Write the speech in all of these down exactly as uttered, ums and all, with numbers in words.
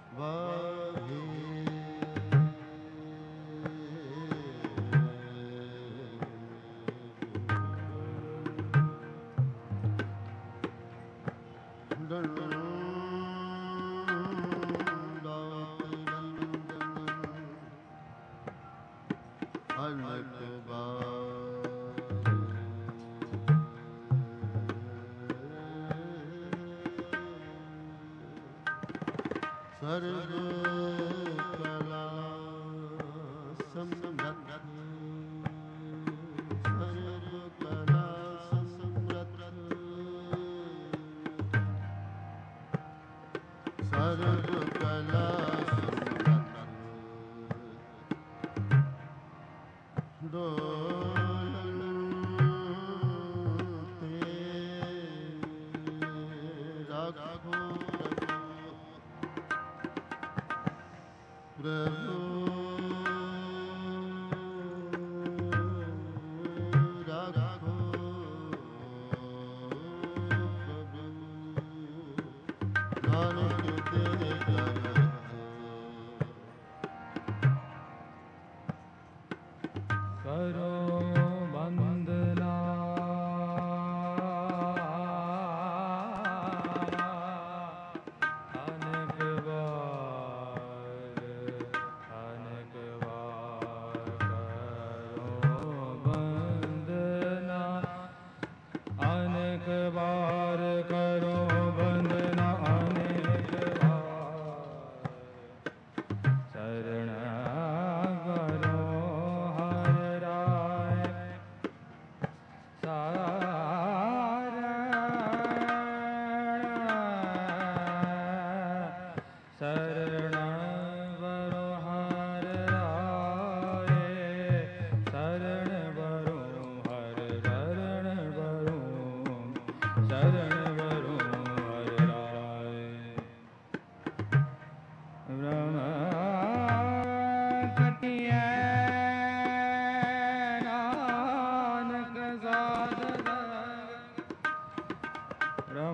ਵਾਹੇ ਸਰਬ ਕਲਾ ਸਮਰੱਥ ਸਰਬ ਕਲਾ ਸਮਰੱਥ ਸਰਬ ਕਲਾ ਸਮਰੱਥ ਡੋਲਨ ਤੇ ਰਾਖੋ ਪ੍ਰਭੂ ਰਾਖੋ ਪ੍ਰਭੂ ਨਾਨਕ ਤੇਰੇ ਦਰ ਕਰੋ ਬੰਦਨਾ ਵਾਰ ਕਰੋ ਬੰਦਨਾ ਅਨੇਕ ਵਾਰ ਸਰਣ ਕਰੋ ਹਰਿ ਰਾਏ ਸਾਰਣ ਸਰਣ ਕਰੋ ਹਰਿ ਰਾਏ ਸਰਣ ਕਰੋ ਹਰਿ ਸਰਣ ਕਰੋ ਸਰਣ ਵਰੋ ਹਰਿ ਰਾਏ ਬ੍ਰਹਮ ਕਟਿਐ ਨਾਨਕ ਸਾਧ ਬ੍ਰਹਮ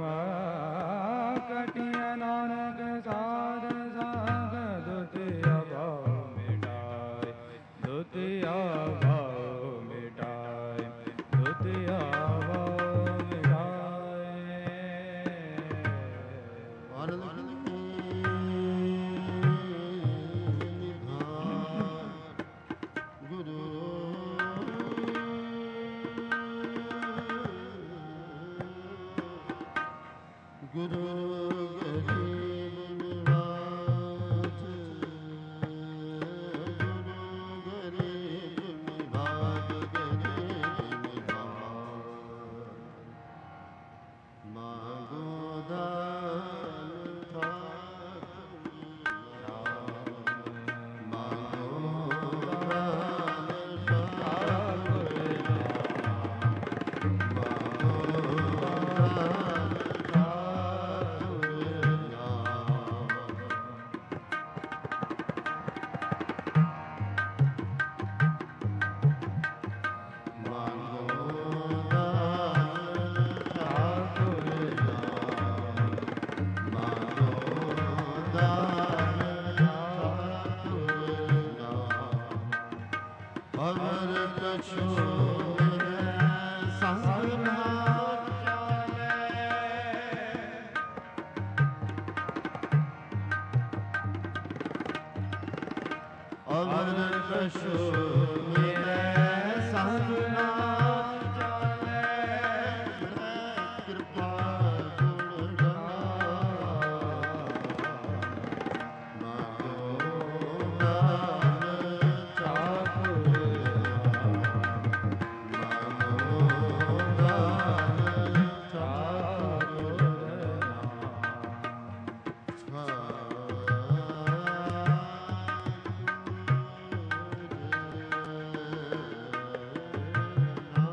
ਕਟਿਐ ਨਾਨਕ ਸਾਧ ਸੰਗ ਦੁਤੀਆ ਭਾਵ ਮਿਟਾਏ ਦੁਤੀਆ ਭਾਵ ਮਿਟਾਏ ਦੁਤੀਆ ਗੁਰੂ ਗਰੀਬ ਨਿਵਾਜ ਗੁਰੂ ਗਰੀਬ ਨਿਵਾਜ ਗਰੀਬ ਨਿਵਾਜ ਮਾਗੋ ਦਾਨ ਅਮਰ ਕਛੂ ਮੇਰੇ ਸੰਗ ਨਾ ਚਾਲੇ ਕਿਰਪਾ ਗੁਣ ਗਾਨਾ ਮਾਗੋ ਦਾਨ ਚਾਕੁਰ ਮਾਗੋ ਦਾਨ ਚਾਕੁਰ ਨਾ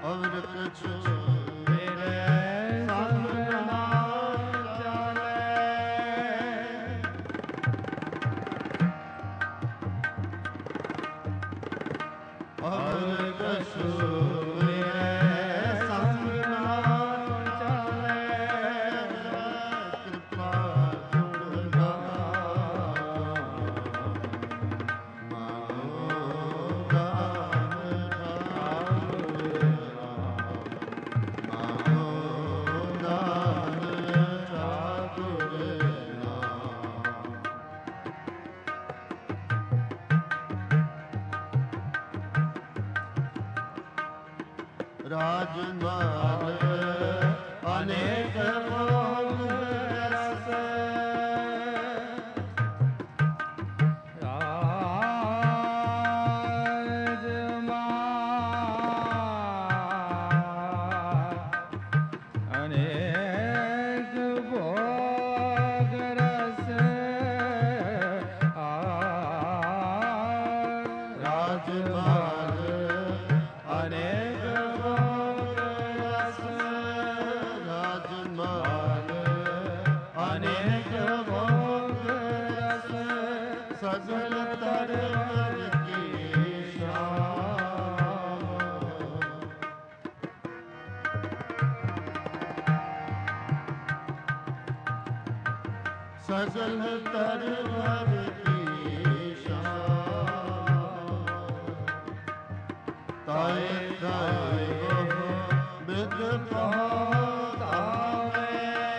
ਅਵਰ ਕਛੁ ਮੇਰੇ ਸੰਗ ਨਾ ਚਾਲੇ। ਅਵਰ ਕਛੁ ਮੇਰੇ ਸੰਗ ਨਾ ਚਾਲੇ। ਕਿਰਪਾ ਗੁਣ ਗਾਨ ਮਾਨੋ ਦਾਨ ਠਾਕੁਰ ਮਾਨੋ ਦਾਨ ਠਾਕੁਰ ਰਾਜਮਾਲ ਅਨੇਕ ਭੋਗ ਰਸ। ਰਾਜਮਾਲ ਅਨੇਕ ਭੋਗ ਰਸ। ਰਾਜਮਾਲ ਅਨੇਕ ਭੋਗ ਰਸ। ਰਾਜਮਾਲ ਅਨੇਕ ਭੋਗ ਰਸ। ਸਗਲ ਤਰਵਰ ਕੀ ਸ਼ਾਮ। ਸਗਲ ਤਰਵਰ ਕੀ ਸ਼ਾਮ। ਤਾਏ ਤਾਏ ਬਹੁ ਬਿਦ ਪਹੁੰਚਾਵੇ।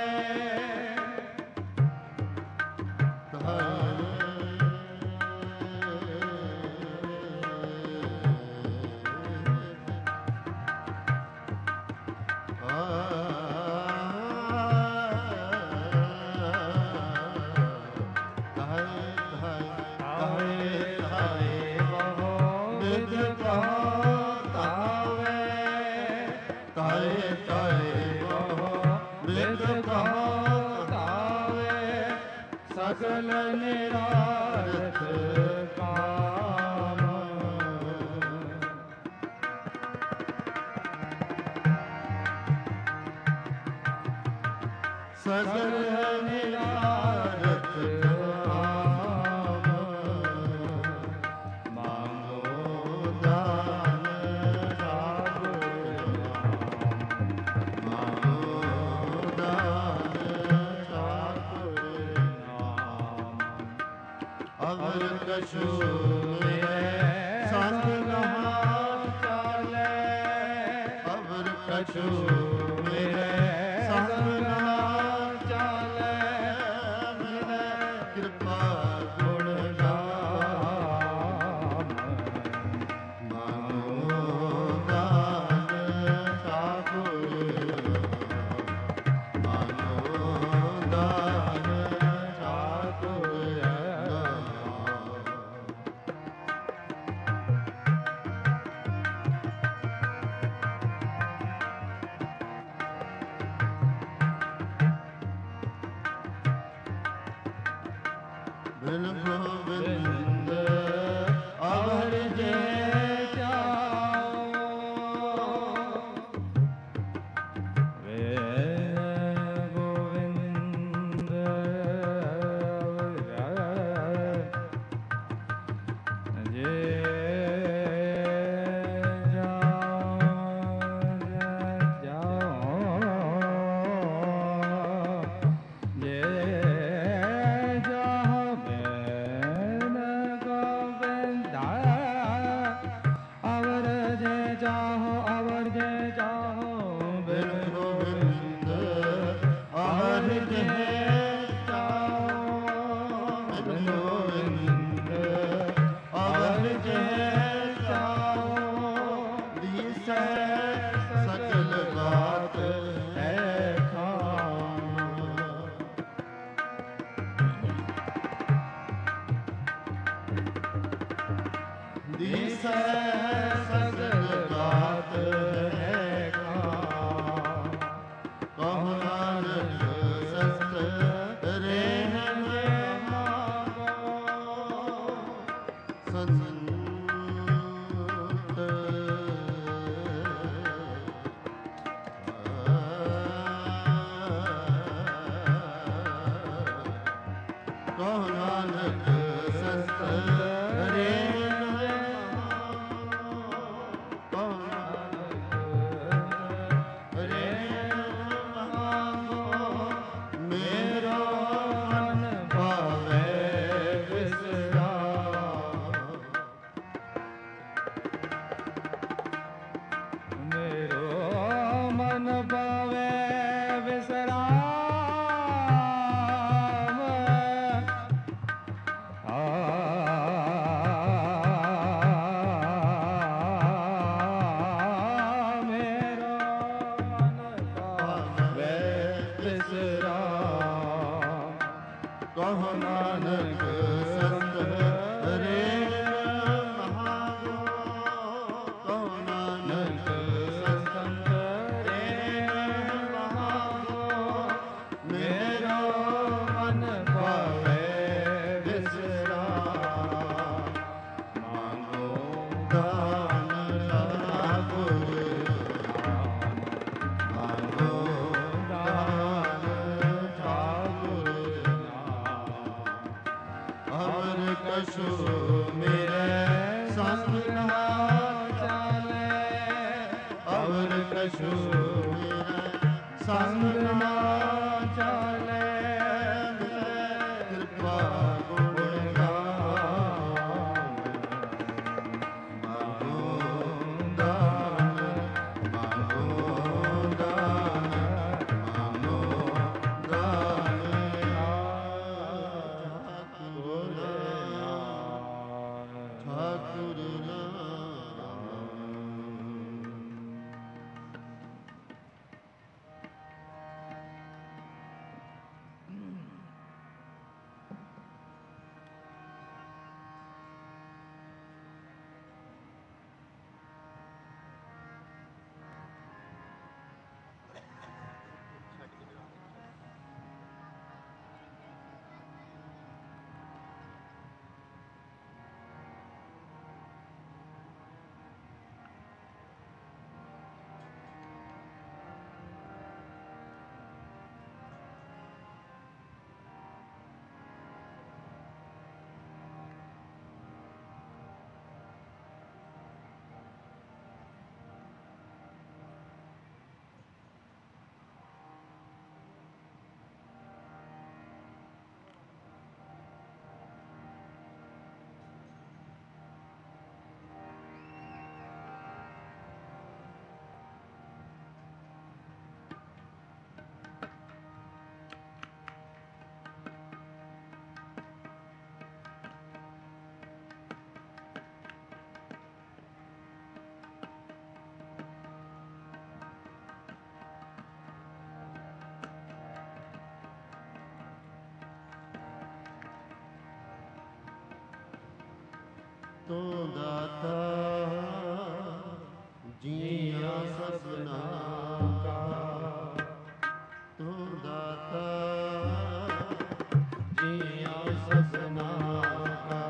ਤਾਏ ਤਾਏ ਬਹੁ ਬਿਦ ਪਹੁੰਚਾਵੇ। ਸਗਲ ਨਿਰਾਰਥ ਕਾਮ। ਸਗਲ ਨਿਰਾਰਥ ਕਾਮ। ਮਾਨੋ ਦਾਨ ਠਾਕੁਰ ਮਾਨੋ ਦਾਨ ਠਾਕੁਰ ਅਵਰ ਕਛੁ ਮੇਰੇ ਸੰਗ ਨਾ ਚਾਲੇ। ਅਵਰ ਕਛੁ ਮੇਰੇ ਸੰਗ ਨਾ ਚਾਲੇ। ਮੇਰੇ ਕਿਰਪਾ ਗੁਣ ਗਾਨ ਮਾਨੋ ਦਾਨ ਠਾਕੁਰ ਮਾਨੋ ਦਾਨ ਠਾਕੁਰ। ਬਿਨ ਗੋਬਿੰਦ ਅਵਰ ਜੇ ਚਾਓ। ਵੇ ਗੋਵਿੰਦ ਜੇ ਕਹੋ ਨਾਨਕ ਸੰਤ ਰੇ ਕਹੋ ਨਾਨਕ ਸੰਤ ਰੇ ਮਹਾਗੋ ਕਹੋ ਨਾਨਕ ਸੰਤ ਰੇ ਮਹਾਗੋ ਮੇਰਾ ਮਨ ਭਾਵੇ ਵਿਸਰਾਮ ਮੰਗੋ ਦਾਨ ਸਤਿਗੁਰ ਮੰਗੋ ਦਾਨ ਠਾਕੁਰ ਅਵਰ ਕਛੂ ਮੇਰੇ ਸੰਗ ਨਾ ਚਾਲੇ ਅਵਰ ਕਛੂ ਮੇਰੇ ਸੰਗ ਨਾ ਚਾਲੇ ਕਿਰਪਾ ਗੁਣ ਗਾਮ ਮਾਗੋ ਦਾਨ ਮਾਗੋ ਦਾਨ ਮਾਗੋ ਦਾਨ ਠਾਕੁਰ ਨਾਮ ਤੂੰ ਦਾਤਾ ਜੀਆਂ ਸਭਨਾ ਕਾ ਤੂੰ ਦਾਤਾ ਜੀਆਂ ਸਭਨਾ ਕਾ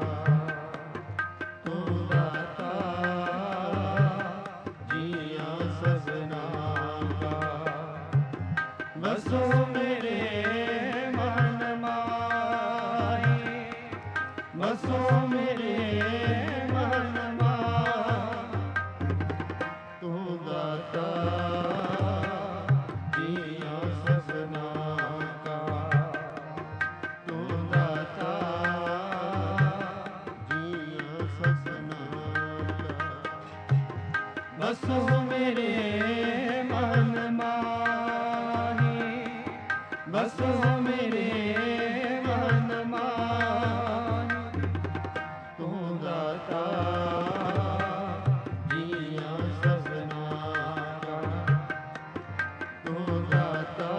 ਤੂੰ ਦਾਤਾ ਜੀਆਂ ਸਭਨਾ ਕਾ ਬਸੋ ਮੇਰੇ ਮਨ ਮਾਹੀ ਬਸੋ ਮੇਰੇ ਬਸੋ ਮੇਰੇ ਮਨ ਮਾਹੀ ਬਸੋ ਮੇਰੇ ਮਨ ਮਾਹੀ ਤੂੰ ਦਾਤਾ ਜੀਆਂ ਸਭਨਾ ਕਾ ਤੂੰ ਦਾਤਾ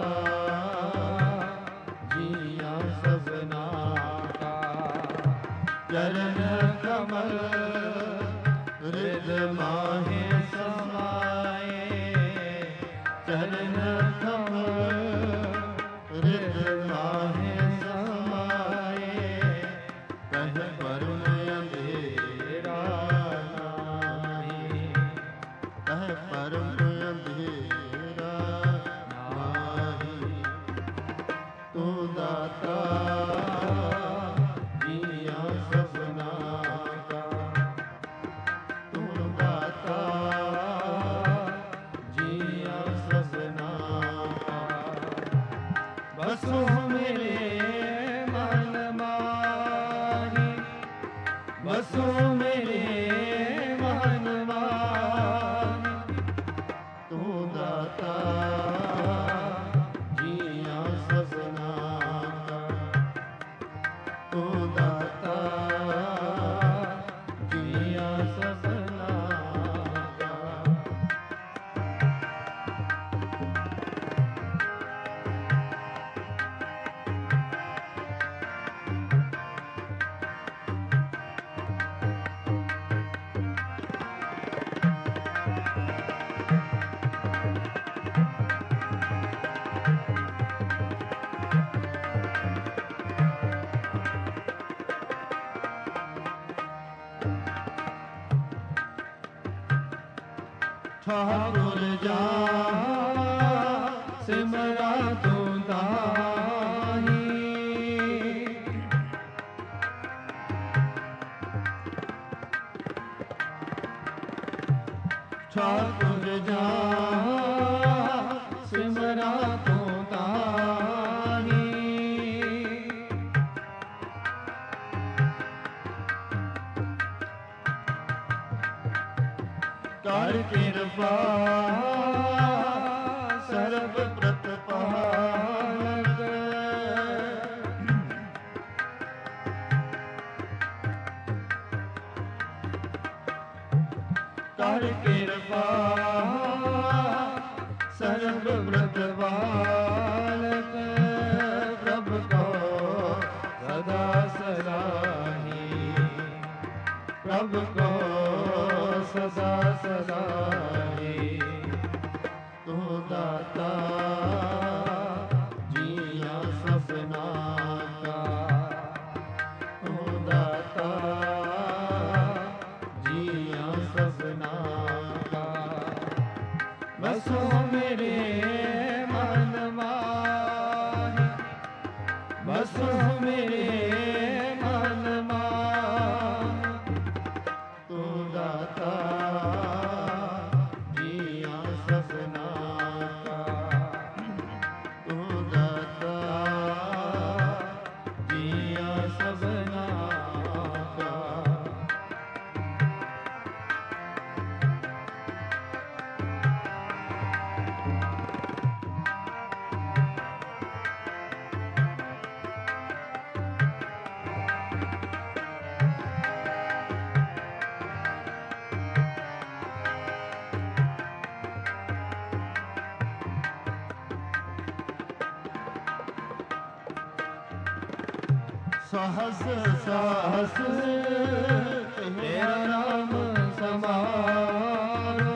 ਜੀਆਂ ਸਭਨਾ ਕਾ ਚਰਨ ਕਮਲ ਰਿਦ ਮਾਹੇ ਚਰਨ ਕਮਲ ਰਿਦ ਮਾਹੇ ਸਮਾਏ ਕਹਿ ਪਰਮ ਅੰਧੇਰਾ ਨਾਹੀ ਕਹਿ ਪਰਮ ਅੰਧੇਰਾ ਨਾਹੀ ਤੂੰ ਦਾਤਾ ਵਸੋ ਮੇਰੇ ਮਨ ਮਾਹੀ ਤੂੰ ਦਾਤਾ ਜੀਆਂ ਸਭਨਾ ਕਾ, ਤੂੰ ਦਾਤਾ ਜੀਆਂ ਸਭਨਾ ਕਾ। ਠਾਕੁਰ ਜਾ ਸਿਮਰਾ ਤੂੰ ਤਾਹੀ ਠਾਕੁਰ ਜਾ ਸਿਮਰਾ ਤੂੰ ਤਾਹੀ ਕਰ ਕਿਰਪਾ ਸਰਬ ਪ੍ਰਤਪਾਲਕ, ਕਰ ਕਿਰਪਾ ਸਰਬ ਪ੍ਰਤਪਾਲਕ, ਪ੍ਰਭ ਕੋ ਸਦਾ ਸਲਾਹੀ ਪ੍ਰਭ ਕੋ ਸਦਾ ਸਲਾਹੀ ਤੂੰ ਦਾਤਾ ਜੀਆਂ ਸਭਨਾ ਕਾ, ਤੂੰ ਦਾਤਾ ਜੀਆਂ ਸਭਨਾ ਕਾ। ਵਸੋ ਮੇਰੇ ਮਨ ਮਾਹੀ ਵਸੋ ਮੇਰੇ ਮਨ ਮਾਹੀ ਤੂੰ ਦਾਤਾ ਜੀਆਂ ਸਭਨਾ ਕਾ, ਤੂੰ ਦਾਤਾ ਜੀਆਂ ਸਭਨਾ ਕਾ। सहस सहस ਤੇਰਾ ਨਾਮ ਸਮਾਰੋ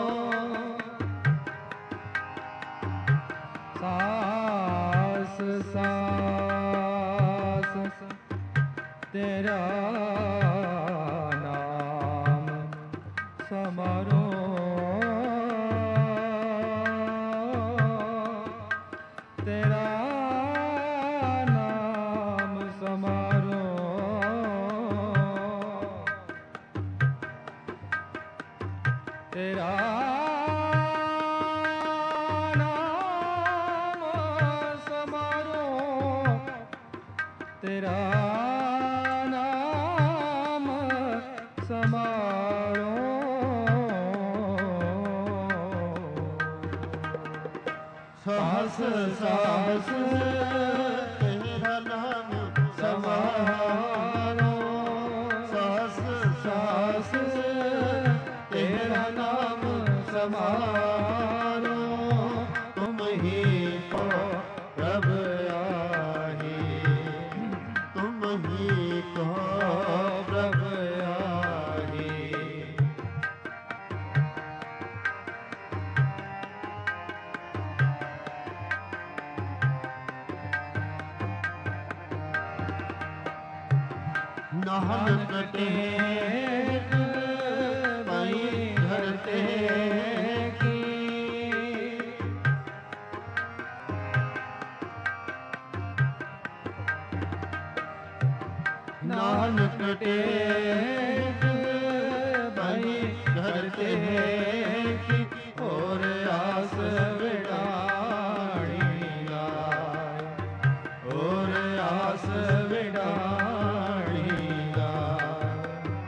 ਸਾਸ ਸਾਸ ਤੇਰਾ ਨਾਮ ਸਮਾਰੋ ਤੇਰਾ ਨਾਮ ਸਮਾਰੋ ਤੇਰਾ ਨਾਮ ਸਮਾਰੋ ਤੇਰਾ ਨਾਮ ਸਮਾਰੋ सहस सहस तेरा नाम समारो, सहस सहस तेरा नाम समारो। तुम ही को प्रभ आही, तुम ही को प्रभ आही। नानक टेक पई धरते की, नानक टेक पई धरते की, और आस विडाणी गाय, और आस विडाणी गाय।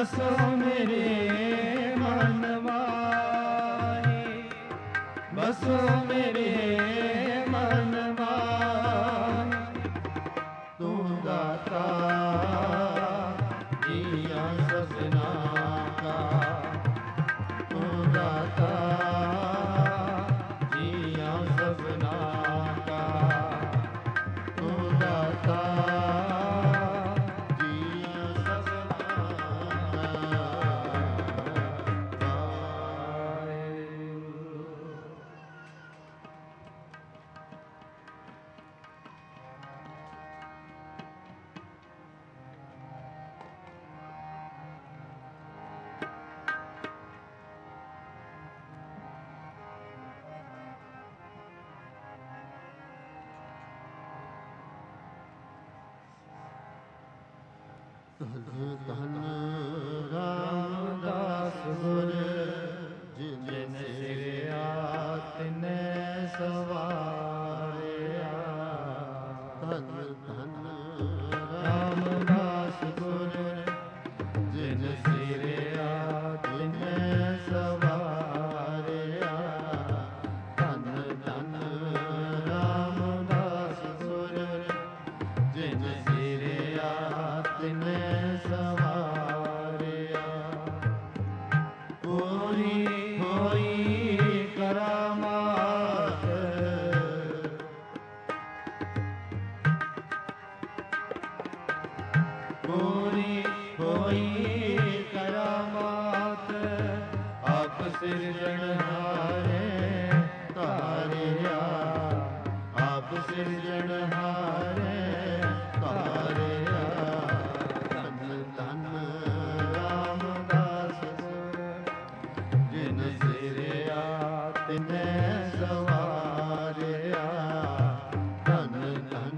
बसो मेरे मन माही, बसो मेरे मन माही। तू दाता जिया सपना का, तू दाता जिया सपना का, तू दाता जिया सपना का। ਧਨ ਧਨ ਰਾਮਦਾਸ ਗੁਰ ਜਿਨ ਸਿਰਿਆ ਤਿਨੈ ਸਵਾਰਿਆ। ਧਨ ਧਨ ਰਾਮਦਾਸ ਗੁਰ ਜਿਨ ਸਿਰਿਆ ਤਿਨੈ ਸਵਾਰਿਆ। ਧਨ ਧਨ ਰਾਮਦਾਸ ਗੁਰ ਜਿਨ ਸਿਰਿਆ ਤਿਨੈ ਸਵਾਰਿਆ। ਪੂਰੀ ਹੋਈ ਕਰਾਮਾਤ, ਪੂਰੀ ਹੋਈ ਕਰਾਮਾਤ, ਆਪ ਸਿਰਜਣਹਾਰੇ ਤਾਰਿਆ, ਆਪ ਸਿਰਜਣਹਾਰੇ ਤਾਰਿਆ। ਧਨ ਧਨ ਰਾਮਦਾਸ ਗੁਰ ਜਿਨ ਸਿਰਿਆ ਤਿਨੈ ਸਵਾਰਿਆ। ਧਨ ਧਨ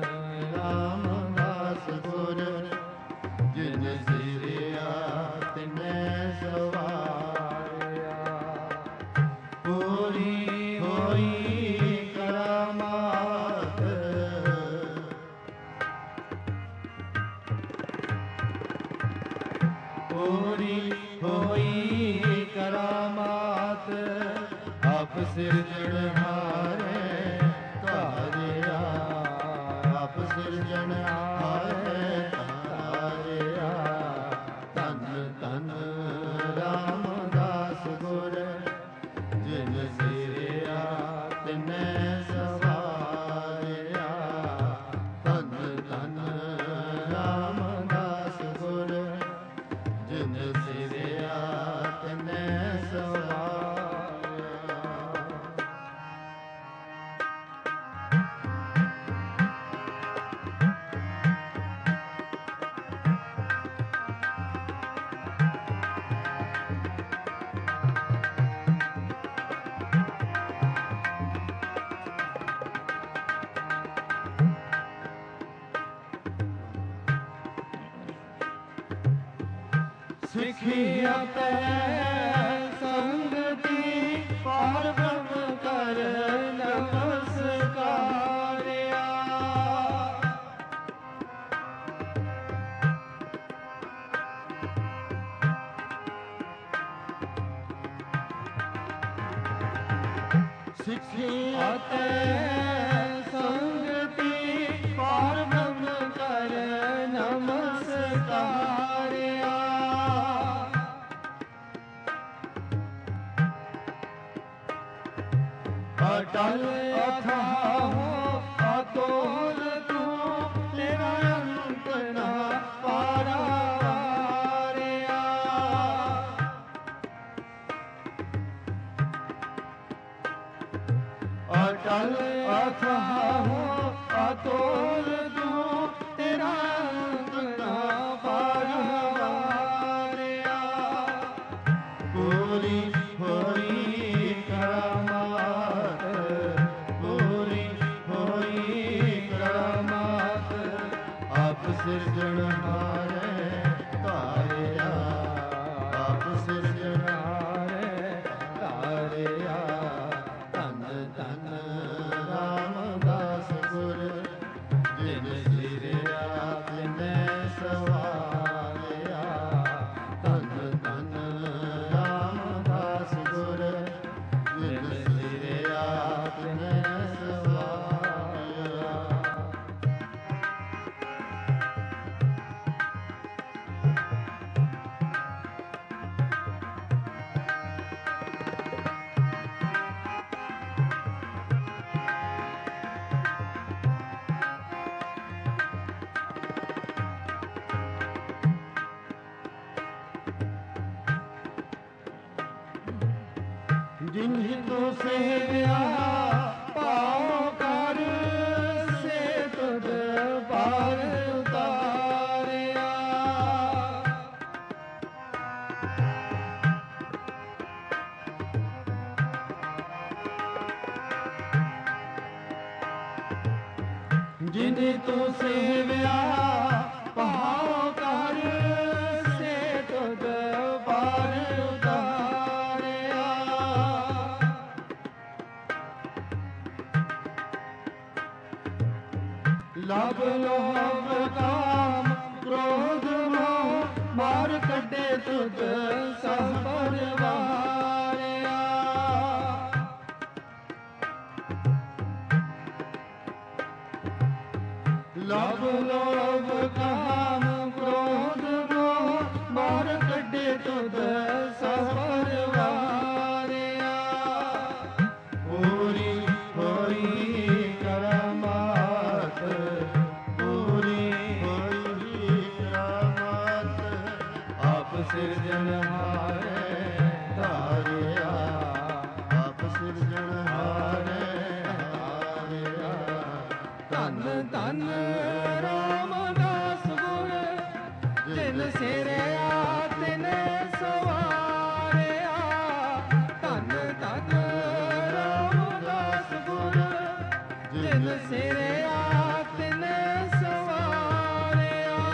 ਰਾਮਦਾਸ ਗੁਰ ਜਿਨ ਸਿਰਿਆ ਤਿਨੈ ਸਵਾਰਿਆ। ਪੂਰੀ ਹੋਈ ਕਰਾਮਾਤ, ਪੂਰੀ ਹੋਈ ਕਰਾਮਾਤ, ਆਪ ਸਿਰਜਣਹਾਰੇ ਤਾਰਿਆ, ਆਪ ਸਿਰਜਣਹਾਰੇ ਤਾਰਿਆ। ਧਨ ਧਨ ਰਾਮਦਾਸ ਗੁਰ ਜਿਨ ਸਿਰਿਆ ਤਿਨੈ ਸਵਾਰਿਆ। ਧਨ ਧਨ ਰਾਮਦਾਸ ਗੁਰ ਜਿਨ ਸਿਰਿਆ ਤਿਨੈ ਸਵਾਰਿਆ। ਸਿੱਖੀ ਅਤੇ ਸੰਗਤੀ ਪਾਰ ਬ੍ਰਹਮ ਕਰ ਨਮਸਕਾਰਿਆ। ਸਿੱਖੀ ਅਤੇ ਸੰਗਤੀ ਪਾਰ ਬ੍ਰਹਮ ਕਰ ਨਮਸਕਾਰਿਆ। ਅਟਲ ਅਥਾਹ ਅਤੁਲ ਤੂੰ, ਤੇਰਾ ਅੰਤ ਨਾ ਪਾਰਾਵਾਰਿਆ। ਅਟਲ ਅਥਾਹ ਅਤੁਲ ਤੂੰ, ਤੇਰਾ ਅੰਤ ਨਾ ਪਾਰਾਵਾਰਿਆ। ਪੂਰੀ ਹੋਈ ਕਰਾਮਾਤ, ਪੂਰੀ ਹੋਈ ਕਰਾਮਾਤ, ਆਪ ਸਿਰਜਣਹਾਰੇ ਤਾਰਿਆ, ਆਪ ਸਿਰਜਣਹਾਰੇ ਤਾਰਿਆ। ਧਨ ਧਨ ਰਾਮਦਾਸ ਗੁਰ ਜਿਨ ਸਿਰਿਆ ਤਿਨੈ ਸਵਾਰਿਆ। ਜਿਨਿ ਤੂੰ ਸੇਵਿਆ ਪਾਉ ਕਰ ਸੇ ਤੁਧ ਪਾਰ ਉਤਾਰਿਆ। ਜਿਨਿ ਤੂੰ ਸੇਵਿਆ ਪਾਉ ਕਰ ਸੇ ਤੁਧ ਪਾਰ ਉਤਾਰਿਆ। ਲਭ ਲੋਭ ਕਾਮ ਕ੍ਰੋਧ ਮੋਹ ਮਾਰ ਕੱਢੇ ਤੁਧ ਸਭ ਪਰਵਾਰਿਆ। ਲਭ ਲੋਭ ਕਾਮ ਕ੍ਰੋਧ ਮੋਹ ਮਾਰ ਕੱਢੇ ਤੁਧ ਸਭ ਪਰਵਾਰਿਆ। ਪੂਰੀ ਹੋਈ ਕਰਾਮਾਤ ਪੂਰੀ ਹੋਈ ਕਰਾਮਾਤ ਆਪ ਸਿਰਜਣਹਾਰੇ ਧਾਰਿਆ। ਆਪ ਸਿਰਜਣਹਾਰੇ ਧਾਰਿਆ। ਧੰਨ ਧੰਨ ਰਾਮਦਾਸ ਗੁਰ ਜਿਨ ਸਿਰਿਆ ਤਿਨ ਸਵਾਰਿਆ। ਧੰਨ ਧੰਨ ਰਾਮਦਾਸ ਗੁਰ ਜਿਨ ਸਿਰਿਆ ਤਿਨ ਸਵਾਰਿਆ।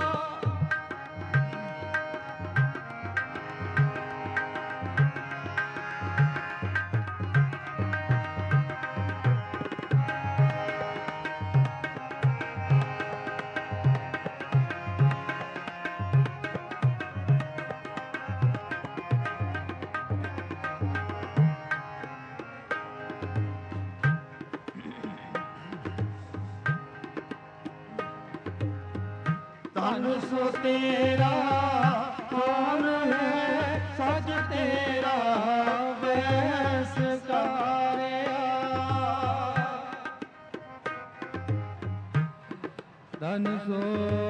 ਧਨ ਸੋ ਤੇਰਾ ਕੌਣ ਹੈ ਸਜ ਤੇਰਾ ਵੈਸ ਕਾਰਿਆ। ਧਨ ਸੋ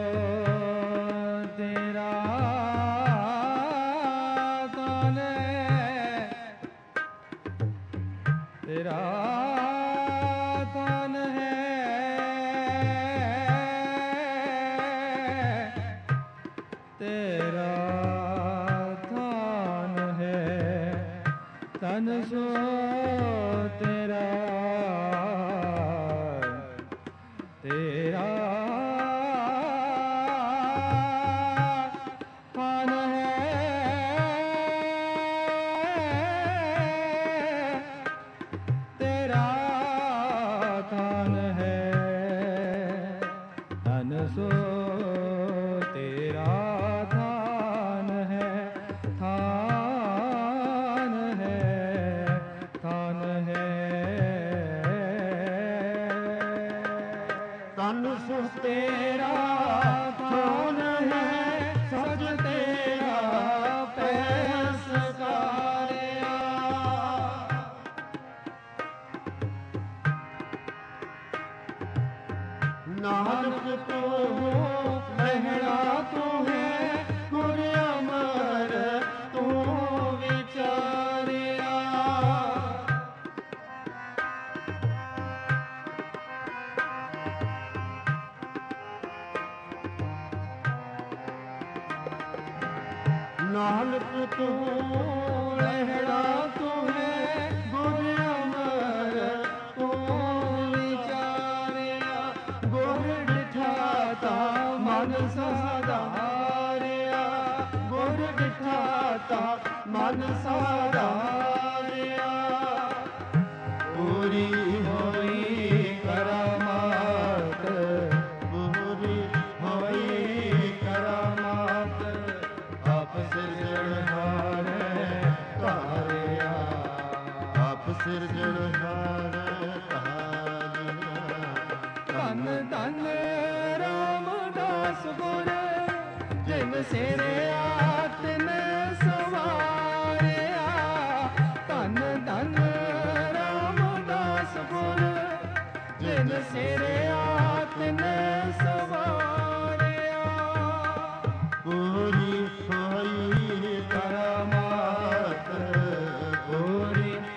ਤੇਰਾ ਕੌਣ ਹੈ ਤੇਰਾ ਕੌਣ ਹੈ ਤੇਰਾ ਥਾਨ ਹੈ। ਧਨ ਸੋ ਤੇਰਾ ਤੇਰਾ ਥਾਨ ਹੈ ਤੇਰਾ ਥਾਨ ਹੈ। ਧਨ ਸੋ ਤੇਰਾ ਥਾਨ ਹੈ ਥਾਨ ਹੈ ਥਾਨ ਹੈ। ਧਨ ਸੋ ਤੇਰਾ ਥਾਨ ਹੈ ਸਜ ਤੇਰਾ ਪੈਸ ਕਾਰਿਆ। ਨਾਨਕ ਤੂੰ ਮਹਿਰਾ ਤੂੰ ਹੈ ਗੁਰ ਅਮਰ ਤੂੰ ਵਿਚਾਰਿਆ। ਨਾਨਕ ਤੂੰ ਲਹਿਰਾ ਤੂੰ ਹੈ ਗੁਰ ਅਮਰ ਤੂੰ ਵਿਚਾਰਿਆ। ਗੁਰ ਡਿਠਾ ਤਾ ਮਨ ਸਾਧਾਰਿਆ। ਗੁਰ ਡਿਠਾ ਤਾ ਮਨ ਸਾਧਾਰਿਆ। ਪੂਰੀ ਹੋਈ ਕਰਾਮਾਤ ਪੂਰੀ ਹੋਈ ਕਰਾਮਾਤ ਆਪ ਸਿਰਜਣਹਾਰੇ ਧਾਰਿਆ। ਆਪ ਸਿਰਜਣਹਾਰੇ ਧਾਰਿਆ। ਧੰਨ ਧੰਨ ਰਾਮਦਾਸ ਗੁਰ ਜਿਨ ਸਿਰਿਆ ਤਿਨ ਸਵਾਰਿਆ। ਧੰਨ ਧੰਨ ਰਾਮਦਾਸ ਗੁਰ ਜਿਨ ਸਿਰਿਆ ਤਿਨ ਸਵਾਰਿਆ। ਪੂਰੀ ਹੋਈ ਕਰਾਮਾਤ ਪੂਰੀ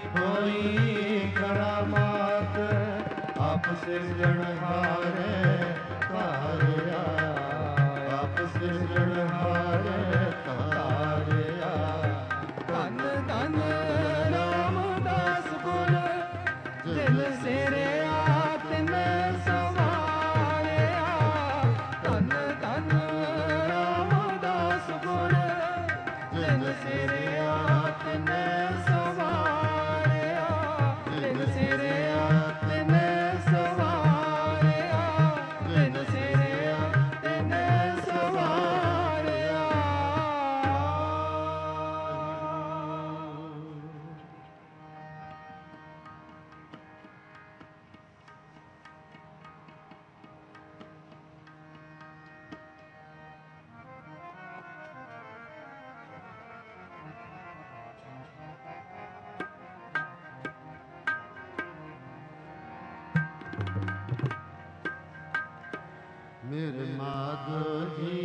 ਮੇਰੇ ਮਾਧੋ ਜੀ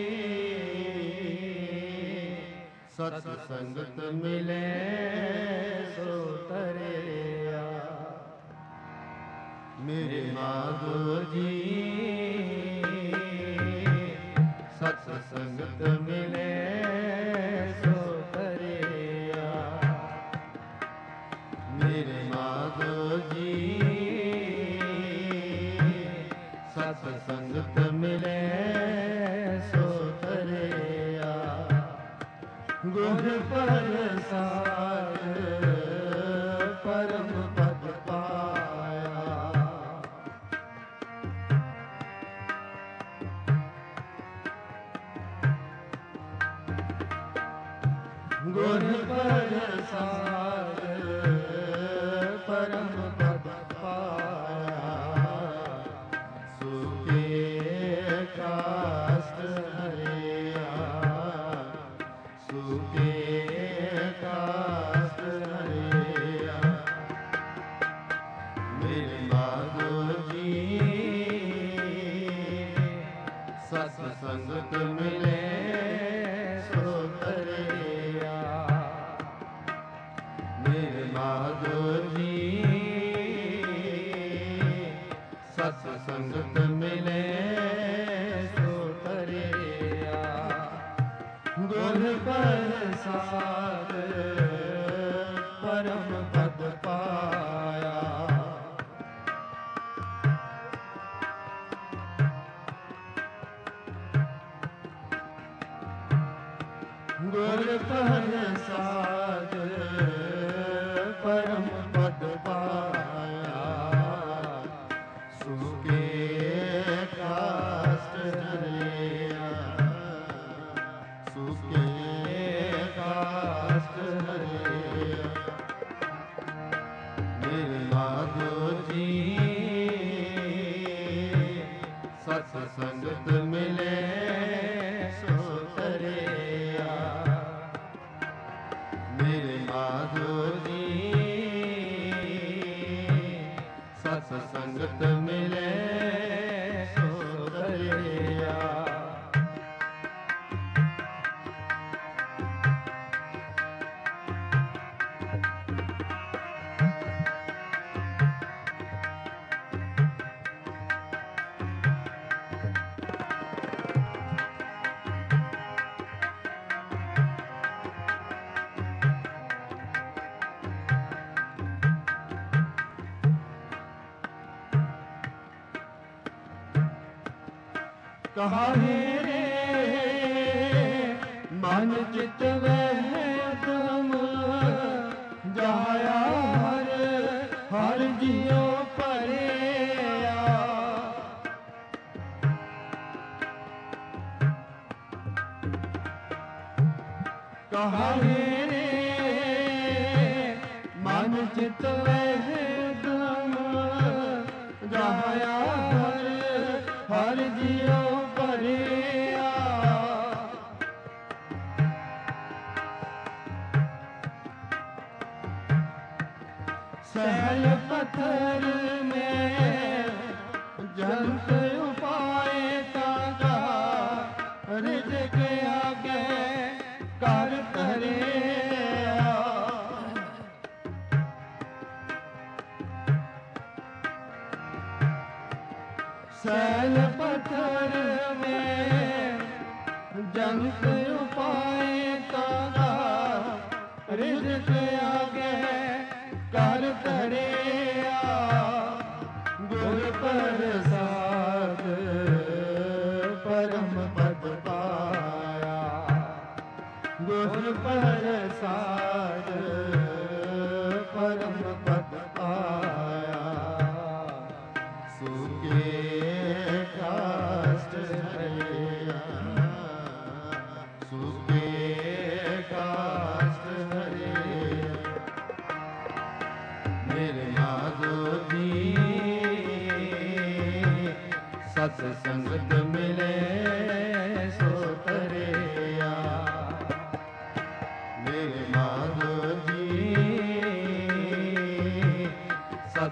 ਸਤ ਸੰਗਤ ਮਿਲੇ ਸੋ ਤਰਿਆ। ਮੇਰੇ ਮਾਧੋ ਜੀ ਸਤ ਸੰਗਤ ਮਿਲੇ ਸੋ ਤਰਿਆ। ਮੇਰੇ ਮਾਧੋ ਜੀ ਸਤ ਸੰਗਤ ਮਿਲੇ ਸੋ ਤਰਿਆ। ਗੁਰ ਪ੍ਰਸਾਦ ਪਰਮ ਪਦ ਪਾਇਆ। ਗੁਰ ਪ੍ਰਸਾਦ ਪਰਮ ਪਦ ਪਾਇਆ। ਸੁਖੇ ਕਾਸ਼ਟ ਹਰਿਆ। ਸੁਖੇ ਕਾਸ਼ਟ ਹਰਿਆ। ਮੇਰੇ ਮਾਧੋ ਜੀ ਸਤ ਸੰਗਤ ਮਿਲੇ ਸੋ ਤਰਿਆ। ਮੇਰੇ ਮਾਧੋ ਜੀ ਸਤ ਸੰਗਤ ਮਿਲੇ ਸੋ ਤਰਿਆ। ਗੁਰ ਪ੍ਰਸਾਦ ਪਰਮ ਪਦ ਪਾਇਆ। ਗੁਰ ਪ੍ਰਸਾਦ ਪਰਮ ਪਦ ਪਾਇਆ। ਸੁਖੇ ਕਾਸ਼ਟ ਹਰਿਆ। ਸੁਖੇ ਕਾਸ਼ਟ ਹਰਿਆ। ਮੇਰੇ ਮਾਧੋ ਜੀ ਸਤ ਸੰਗਤ ਮਿਲੇ ਸੋ ਤਰਿਆ। ਮੇਰੇ ਮਾਧੋ ਜੀ ਸਤ ਸੰਗਤ ਮਿਲੇ ਸੋ ਤਰਿਆ। ਕਹਾਏ ਰੇ ਮਨ ਚਿਤ ਵਹਿ ਤਮ ਜਾਇਆ ਹਰ ਹਰ ਜਿਉ ਭਰਿਆ। ਕਹਾਏ ਰੇ ਮਨ ਚਿਤ ਵਹਿ ਤਮ ਜਾਇਆ ਹਰ ਹਰ ਜਿਉ ਭਰਿਆ। सहल पत्थर में जंत उपाय का रिज़्क़ आगे कर धरिया। सहल पत्थर में जंत उपाय का रिज़्क़ आगे कर धरिया। गुर प्रसाद परम पद पाया। गुर प्रसाद परम पद पाया। सुखे काष्ट हरिया। सुखे काष्ट हरिया। ਮੇਰੇ ਮਾਧੋ ਜੀ ਸਤ ਸੰਗਤ ਮਿਲੇ ਸੋ ਤਰਿਆ। ਮੇਰੇ ਮਾਧੋ ਜੀ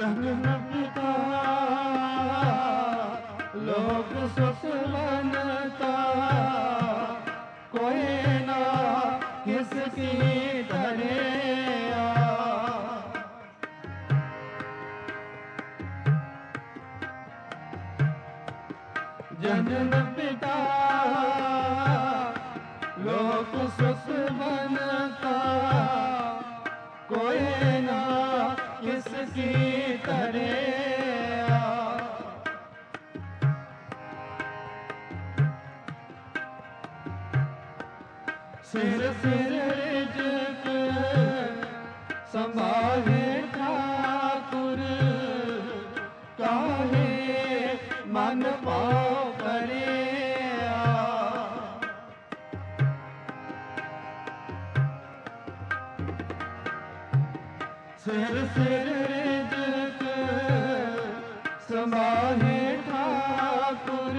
ਜਨਮ ਪਿਤਾ ਲੋਕ ਸੁਖ ਵਨਤਾ ਕੋਈ ਨਾ ਕਿਸ ਕੀ ਧਰਿਆ ਜਨਮ ਪਿਤਾ ਲੋਕ ਸੁਖ ਵਨਤਾ ਕੋਈ ਨਾ ਕਿਸ ਕੀ ਧਰਿਆ ਸਿਰ ਸਿਰ ਰਿਜਕ ਸੰਭਾਲੇ ਠਾਕੁਰ ਕਾਹੇ ਮਨ ਭਾਉ ਕਰਿਆ ਸਿਰ ਸਿਰ ਰਿਜਕ ਸੰਭਾਲੇ ਠਾਕੁਰ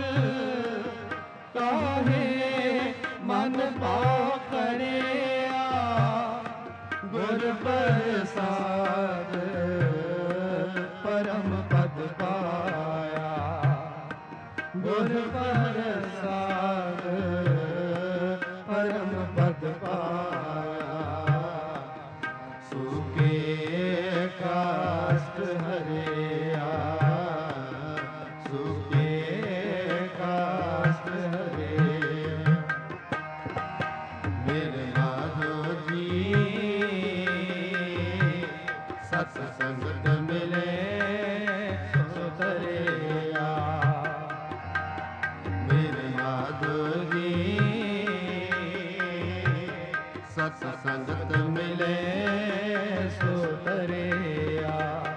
ਕਾਹੇ ਮਨ ਭਾਉ ਕਰਿਆ ਗੁਰ ਪ੍ਰਸਾਦ ਪਰਮ ਪਦ ਪਾਇਆ ਗੁਰ ਪ੍ਰਸਾਦ ਪਰਮ ਪਦ ਪਾਇਆ ਸੁਕੇ ਕਾਸ਼ਟ ਹਰਿਆ ਸੁਕੇ ਕਾਸ਼ਟ ਹਰਿਆ ਮੇਰੇ ਮਾਧੋ ਜੀ ਸਤ ਸੰਗਤ ਮਿਲੇ ਸੋ ਤਰਿਆ ਮੇਰੇ ਮਾਧੋ ਜੀ ਸਤ ਸੰਗਤ ਮਿਲੇ ਸੋ ਤਰਿਆ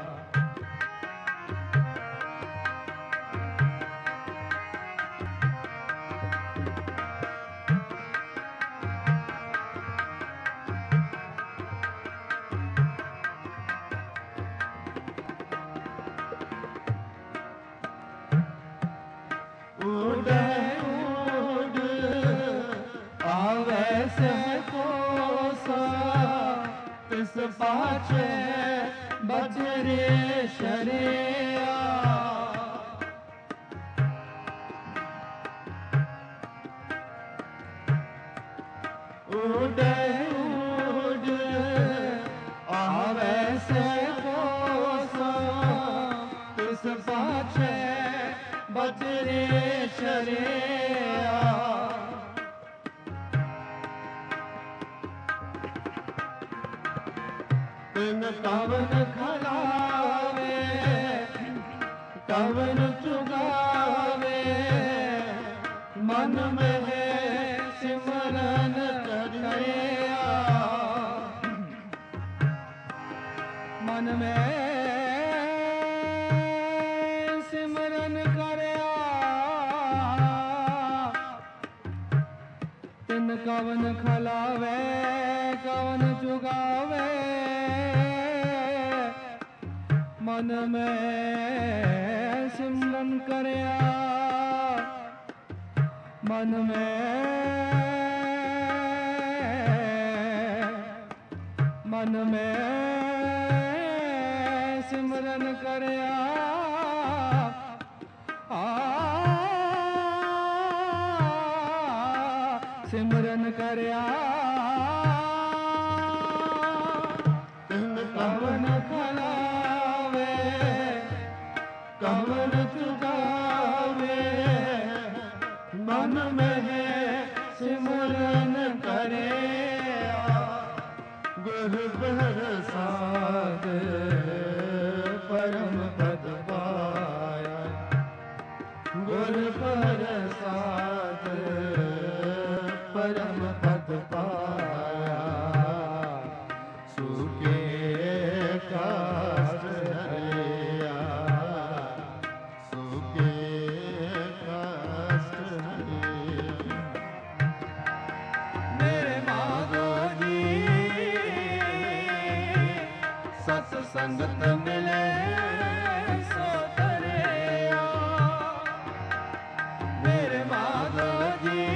ਉਡੈ ਉਡ ਆਵੈ ਸਹਿ ਕੋਸਾ ਤਿਸ ਪਾਛੈ ਬਜਰੇ ਸ਼ਰਿਆ ਉਡੈ ਉਡ ਆਵੈ ਸਹਿ ਕੋਸਾ ਤਿਸ ਪਾਛੈ ਬਜਰੇ ਸ਼ਰਿਆ ਤਿਨ ਕਵਨ ਖਲਾਵੇ ਕਵਨ ਚੁਗਾਵੇ ਮਨ ਮਹਿ ਸਿਮਰਨ ਕਰਿਆ ਮਨ ਮੈਂ ਸਿਮਰਨ ਕਰਿਆ ਤਿਨ ਕਵਨ ਖਲਾਵੇ ਕਵਨ ਚੁਗਾਵੇ ਮਨ ਮੈਂ ਸਿਮਰਨ ਕਰਿਆ ਮਨ ਮੈਂ ਮਨ ਮੈਂ ਸਿਮਰਨ ਕਰਿਆ ਆ ਸਿਮਰਨ ਕਰਿਆ ਤਿਨ ਕਵਨ ਖਲਾਵੇ ਕਵਨ ਚੁਗਾਵੇ ਮਨ ਮਹਿ ਸਿਮਰਨ ਕਰਿਆ ਗੁਰ ਪ੍ਰਸਾਦ ਪਰਮ ਪਦ ਪਾਇਆ ਗੁਰ ਪ੍ਰਸਾਦ ਪਰਮ ਪਦ ਪਾਇਆ ਸੁਕੇ ਕਾਸ਼ਟ ਹਰਿਆ ਸੁਕੇ ਕਾਸ਼ਟ ਹਰਿਆ ਮੇਰੇ ਮਾਧੋ ਜੀ ਸਤ ਸੰਗਤ ਮਿਲੇ ਸੋ ਤਰਿਆ ਮੇਰੇ ਮਾਧੋ ਜੀ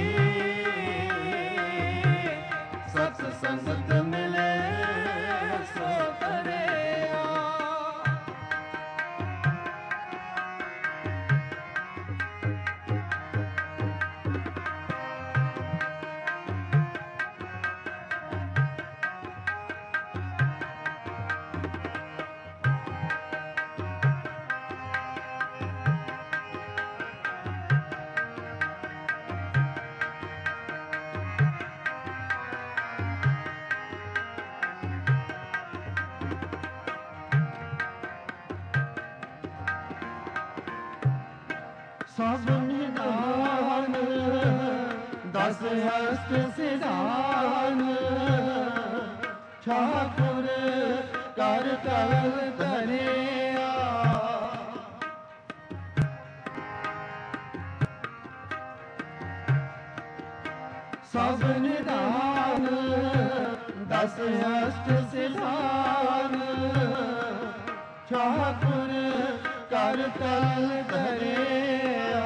ਸਤ ਸੰਗਤ ਮਿਲੇ ਸੋ ਤਰਿਆ ਸਭ ਨਿਦਾਨ ਦਸ ਹਸਤ ਸਿਧਾਨ ਠਾਕੁਰ ਕਰ ਤਲ ਧਰਿਆ ਸਭ ਨਿਦਾਨ ਦਸ ਹਸਤ ਸਿਧਾਨ ਠਾਕੁਰ ਕਰ ਤਲ ਧਰਿਆ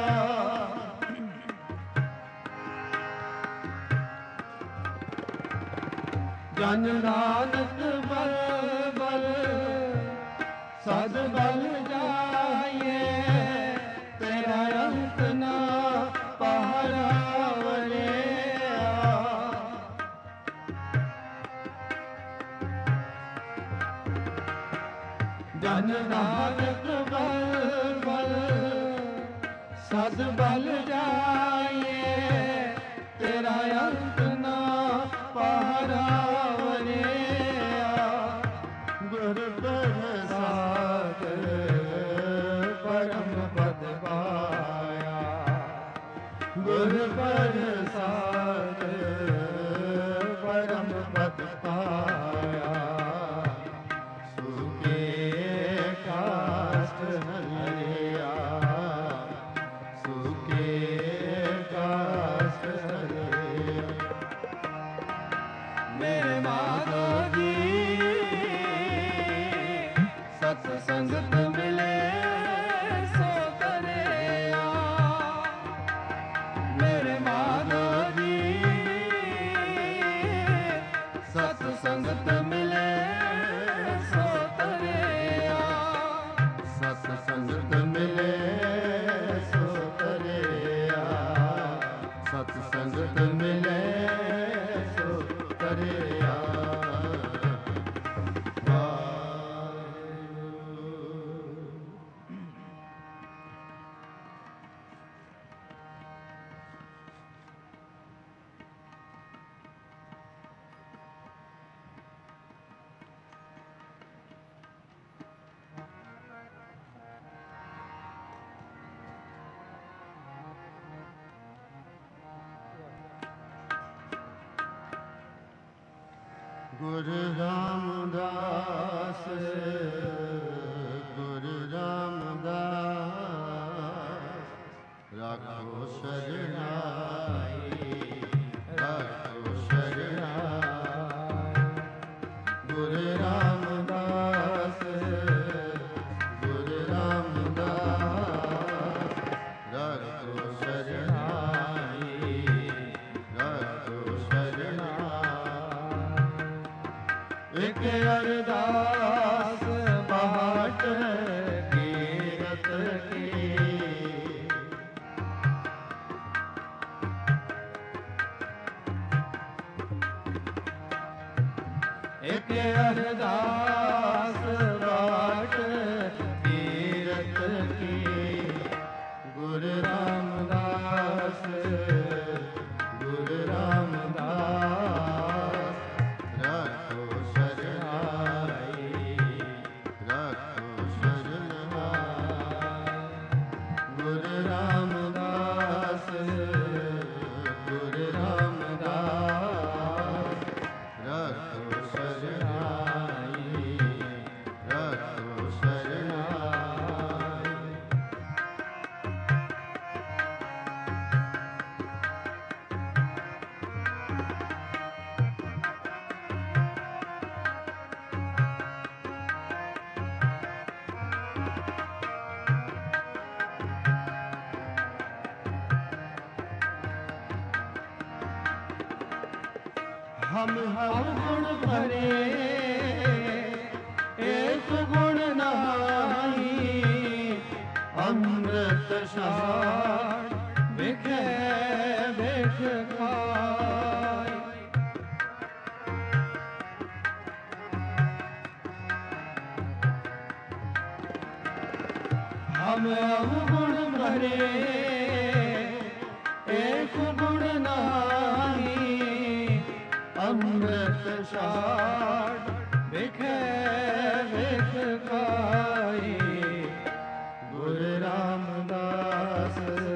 ਜਨ ਨਾਨਕ ਬਲ ਬਲ ਸਦ ਬਲ ਜਾਈਏ ਤੇਰਾ ਅੰਤ ਨਾ ਪਹਰਾ ਵਰਿਆ ਜਨ ਨਾਨਕ ਬਲ ਬਲ ਸਦ ਬਲ ਜਾਈਏ ਤੇਰਾ ਅੰਤ ਨਾ ਪਹਰਾ ਗੁਰ ਪ੍ਰਸਾਦ ਪਰਮ ਪਦ ਪਾਇਆ ਗੁਰ ਪ੍ਰਸਾਦ ਪਰਮ ਪਦ ਪਾਇਆ ਸੁਖੇ ਕਾਸ਼ਟ ਹਰਿਆ ਸੁਖੇ ਕਾਸ਼ਟ ਹਰਿਆ ਮੇਰੇ ਮਾਧੋ ਜੀ ਸਤ ਸੰਗਤ ਮਿਲੇ ਸੋ ਤਰਿਆ ਮੇਰੇ ਮਾਧੋ ਜੀ ਸਤ ਸੰਗਤ ਮਿਲੇ ਸੋ ਤਰਿਆ ਸਤ ਸੰਗਤ ਮਿਲੇ ਸੋ ਤਰਿਆ ਸਤ ਸੰਗਤ ਮਿਲੇ ਸੋ ਤਰਿਆ ਗੁਰੂ ਰਾਮਦਾਸ ਗੁਰੂ ਰਾਮਦਾਸ ਰਾਖੋ ਸ਼ਰਨਾਈ ਰਾਖੋ ਸ਼ਰਨਾਈ ਗੁਰੂ ਰਾਮਦਾਸ ਗੁਰੂ ਰਾਮਦਾਸ ਰਾਖੋ ਸ਼ਰਨਾਈ ਰਾਖੋ ਸ਼ਰਨਾਈ ਇਕ ਅਰਦਾਸ ਬਾਟ ਕੀਰਤ ਕੀ ਇਕ ਅਰਦਾਸ ਬਾਟ ਕੀਰਤ ਕੀ ਗੁਰੂ ਰਾਮਦਾਸ ਗੁਰੂ ਰਾਮਦਾਸ ਰਾਖੋ ਸ਼ਰਨਾਈ ਰਾਖੋ ਸ਼ਰਨਾਈ ਗੁਰੂ ਰਾਮਦਾਸ ਗੁਰੂ ਰਾਮਦਾਸ ਰਾਖੋ ਸ਼ਰਨਾਈ ਰਾਖੋ ਸ਼ਰਨਾਈ ਹਮ ਹਮ ਗੁਣ ਭਰੇ ਏਕ ਗੁਣ ਨਹਾਈ ਅੰਮ੍ਰਿਤ ਸਾਰ ਵਿਖੇ ਵਿਖ ਖਾਈ ਹਮ ਹਮ ਗੁਣ ਭਰੇ ਏਕ ਗੁਣ ਨਹਾਈ ਅੰਮ੍ਰਿਤ ਸਾਰ ਵਿਖੇ ਵਿਖ ਖਾਈ ਗੁਰੂ ਰਾਮਦਾਸ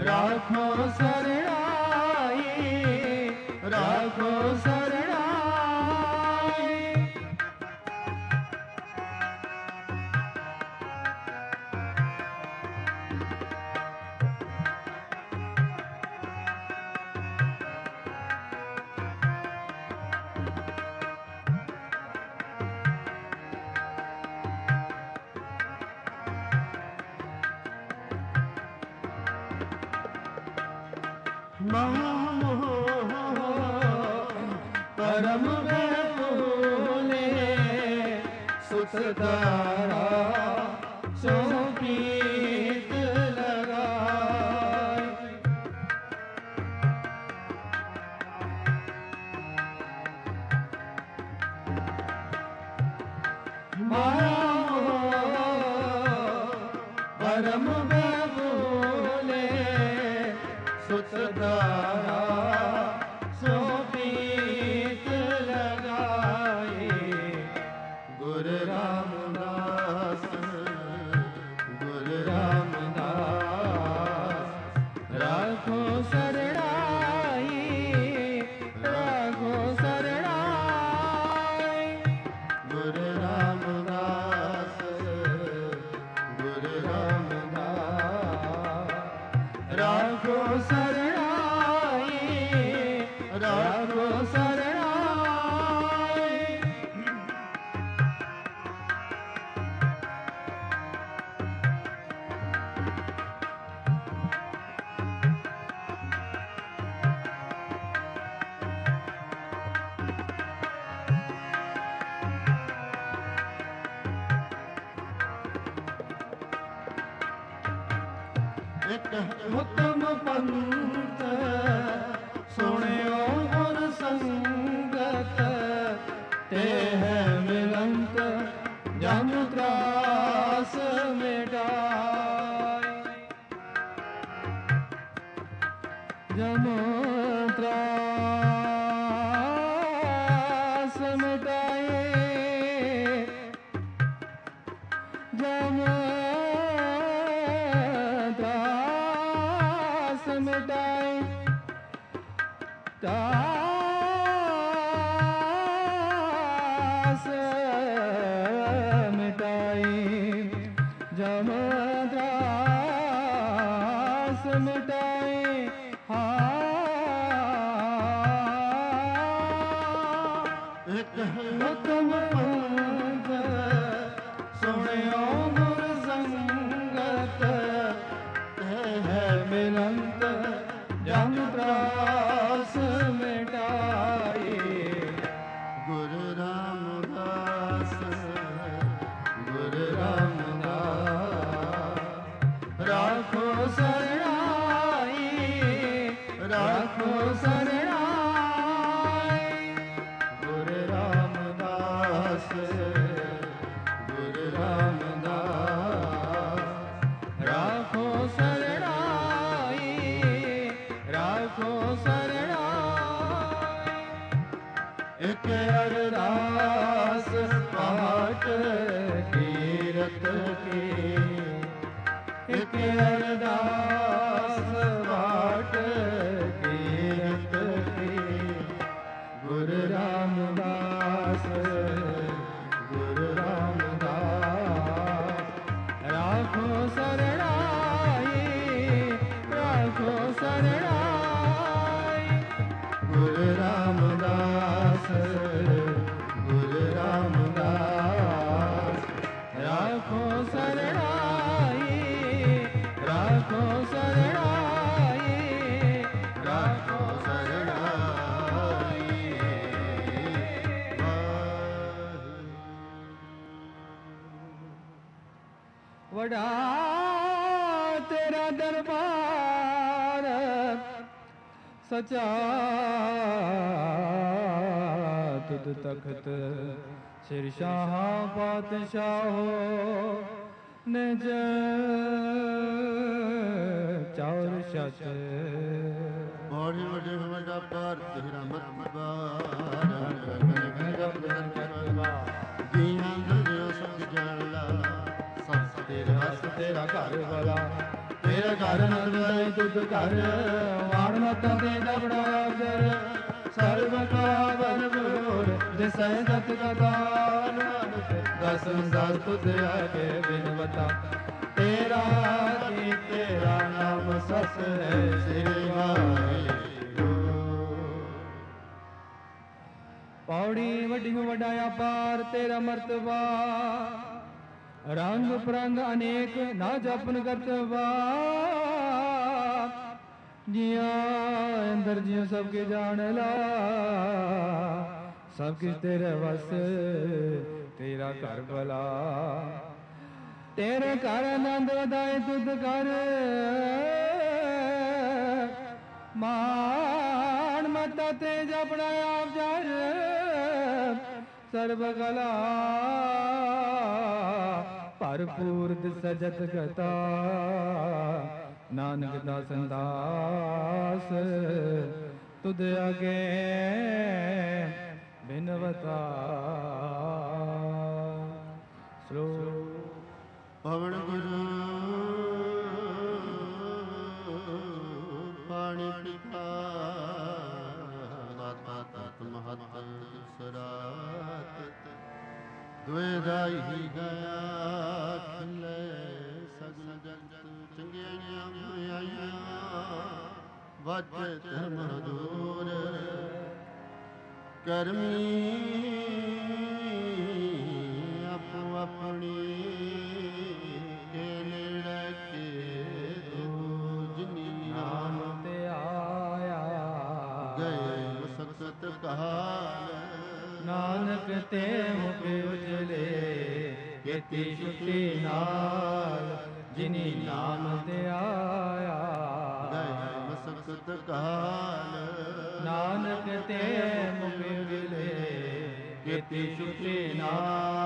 राखो सरणाई, राखो सरणाई। परम बोले सुतदारा सो प्रीत लगाए। परम बोले सुतदारा सो प्रीत लगाए। गुरु रामदास, गुरु रामदास, राखो सरणाई, राखो सरणाई। गुरु रामदास, गुरु रामदास, राखो सरणाई, राखो सरणाई। एक उत्तम पंथ सुनियो गुर संगत, ते है मिलंत जम त्रास मिटाए। जम त्रास मिटाए, जम त्रास मिटाए। त्रास मिटाए, जम त्रास मिटाए। एक उत्तम पंथ सुनियो गुर संगत, है मिलंत जम त्रास मिटाए। गुरु रामदास, गुरु रामदास, राखो सरणाई, राखो सरणाई। गुरु रामदास, गुरु रामदास, राखो सरणाई, राखो सरणाई। एक अरदास पाठ कीरत की, एक अरदास पाठ कीरत की। गुरु रामदास, गुरु रामदास, राखो सरणाई, राखो सरणाई। गुरु रामदास, गुरु रामदास, राखो सरणाई, राखो सरणाई, राखो सरणाई। वड़ा तेरा दरबार सचा, तुद तख्त सिरशाह पातशाहो निज चार शत। बड़ी बड़े बड़ा पर तेरा मत तेरा घर वाला, ਤੇਰੇ ਘਰ ਨੰਦ ਵਧਾਈ ਤੁਧ ਘਰ ਵਾਣ ਮਤਾਂ ਤੇ ਜਪੜਾ ਅਵਸਰ ਸਰਬ ਕਾ ਬਨ ਬੋਰ ਦਿਸੈ ਜਤ ਕਥਾ ਦਸਨ ਦਸ ਤੁਧ ਆਗੇ ਬਿਨਵਤਾ ਤੇਰਾ ਜੀ ਤੇਰਾ ਨਾਮ ਸਸ ਹੈ ਸ੍ਰੀ ਵਾਹਿਗੁਰੂ। ਪੌੜੀ ਵੱਡੀ ਵੱਡਾ ਅਪਾਰ ਤੇਰਾ ਮਰਤਬਾ ਰੰਗ ਪ੍ਰੰਗ ਅਨੇਕ ਨਾ ਜਪਨ ਕਰਤਵਾ ਜਿਆ ਅੰਦਰ ਜਿਉ ਸਭ ਕੇ ਜਾਣ ਲਾ ਸਭ ਕਿਛ ਤੇਰੇ ਵਸ ਤੇਰਾ ਘਰ ਭਲਾ ਤੇਰੇ ਘਰ ਆਨੰਦ ਵਧਾਏ ਤੁਧ ਕਰ ਮਾਣ ਮਤਾ ਤੇ ਜਪਣਾ ਆਪ ਜਰ ਸਰਬ ਕਲਾ ਭਰਪੂਰ ਸਜਤ ਗਤਾ ਨਾਨਕ ਦਾਸਨ ਦਾਸ ਤੁਧ ਅਗੇ ਬਿਨਵਤਾ। ਸ਼ਲੋਕ ਪਵਨ ਗੁਰੂ ਪਾਣੀ ਪਿਤਾ ਮਾਤਾ ਤਤ ਮਹਤ ਸਰਾਤ ਦੁਇਦਾਈ ਹੀ ਗਿਆ ਖਿਲੇ ਸਗਲ ਜਗਤ ਚੰਗਿਆਈਆਂ ਆਈਆਂ ਵਾਜੇ ਧਰਮ ਦੂਰ ਕਰਮੀ ਆਪੋ ਆਪਣੀ ਨਾਨਕ ਤੇ ਮੁਖ ਉਜਲੇ ਕੀਤੀ ਛੁੱਟੀ ਨਾਲ ਜਿਨੀ ਨਾਮ ਤੇ ਆਇਆ ਗਏ ਮਸਕਤ ਕਾਲ ਨਾਨਕ ਤੇ ਮੁਖ ਉਜਲੇ ਕੀਤੀ ਛੁੱਟੀ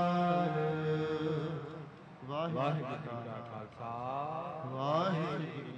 ਨਾਲ। ਵਾਹਿਗੁਰੂ ਜੀ ਕਾ ਖਾਲਸਾ ਵਾਹਿਗੁਰੂ